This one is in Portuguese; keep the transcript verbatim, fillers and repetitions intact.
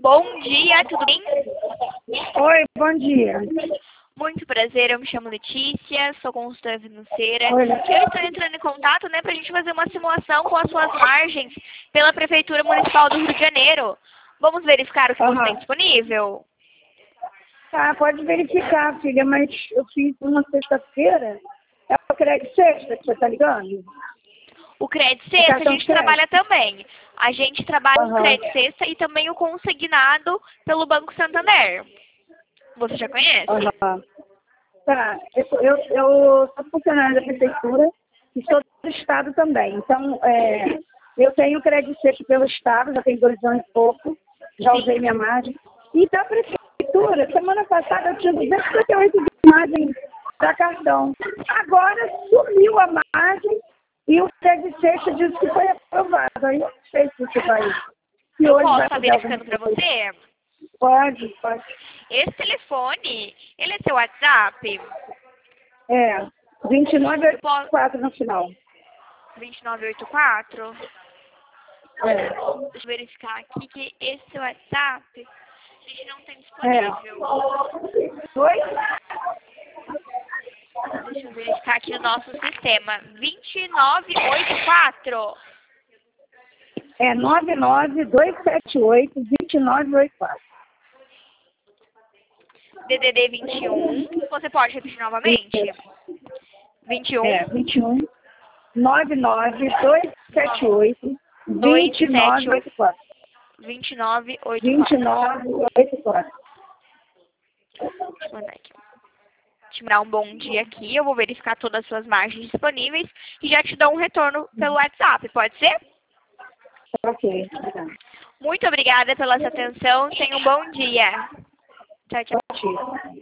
Bom dia, tudo bem? Oi, bom dia. Muito prazer, eu me chamo Letícia, sou consultora financeira. Oi, E eu estou entrando em contato, né, para a gente fazer uma simulação com as suas margens pela Prefeitura Municipal do Rio de Janeiro. Vamos verificar o que você Aham. tem disponível? Tá, pode verificar, filha, mas eu fiz uma sexta-feira. É o crédito sexta que você tá ligando? O crédito O sexta a cartão gente de crédito. trabalha também. A gente trabalha com o Aham. crédito sexta e também o consignado pelo Banco Santander. Você já conhece? Aham. Tá, eu, eu, eu sou funcionária da prefeitura e sou do Estado também. Então, é, eu tenho crédito sexta pelo Estado, já tem dois anos e pouco, já usei minha margem. E da prefeitura, semana passada eu tinha duzentos e cinquenta e oito de margem para cartão. Agora sumiu a margem e o crédito sexta disse que foi aprovado. Aí eu não sei se isso vai. Se Eu hoje posso vai estar fazer alguma verificando para coisa. você? Pode, pode. Esse telefone, ele é seu WhatsApp? É, vinte e nove Eu posso... quatro no final. vinte e nove oitenta e quatro? É. Deixa eu verificar aqui que esse WhatsApp a gente não tem É. disponível. Oi? Deixa eu verificar aqui no nosso sistema. vinte e nove oitenta e quatro. É nove nove dois sete oito dois nove oito quatro. D D D vinte e um. Você pode repetir novamente? vinte e um. É, vinte e um nove nove dois sete oito dois nove oito quatro. vinte e nove oitenta e vinte e quatro. nove oitenta e quatro. Deixa eu mandar aqui. Te dar um bom dia aqui. Eu vou verificar todas as suas margens disponíveis e já te dou um retorno pelo WhatsApp. Pode ser? Ok. Muito obrigada pela sua atenção. Tenha um bom dia. Tchau, tchau. Tchau.